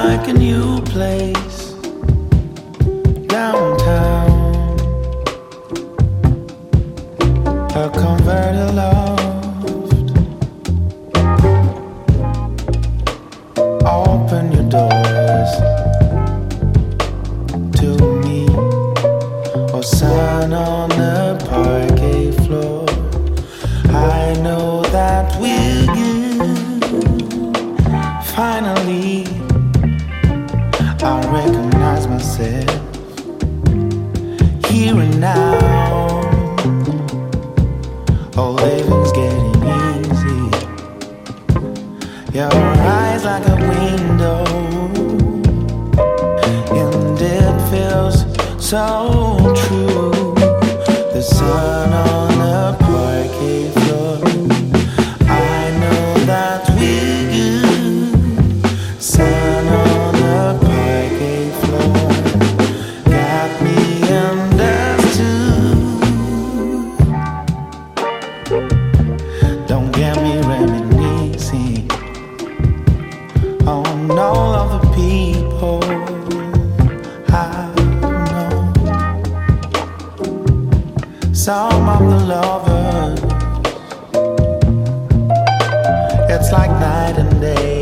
like a new place downtown, a converted loft. Open your doors to me, or sign on the parquet floor. I know that we're good. Finally, I recognize myself here and now. Oh, living's getting easy. Your eyes like a window, and it feels so true. The sun on the parquet floor. I know that we're good. Sun on the parquet floor got me understood. Don't get me reminiscing on all of the people I know. Some of the lovers, it's like night and day.